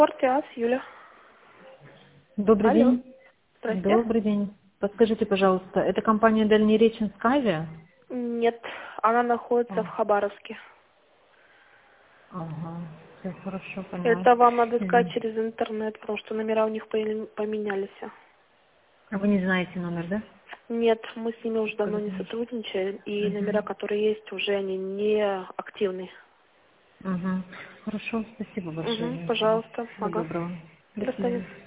Портиас, Юля. Добрый Алло. день. Здрасте. Добрый день. Подскажите, пожалуйста, это компания Дальнереченск Авиа? Нет, она находится в А, Хабаровске. Ага, все хорошо, поняла. Это вам надо искать Извините. через интернет, потому что номера у них поменялись. А вы не знаете номер, да? Нет, мы с ними уже давно не Подождите. сотрудничаем, и номера, Угу. которые есть, уже они не активны. Угу. Хорошо, спасибо большое Угу, за информацию. пожалуйста. Всего Ага. доброго. До До свидания. свидания.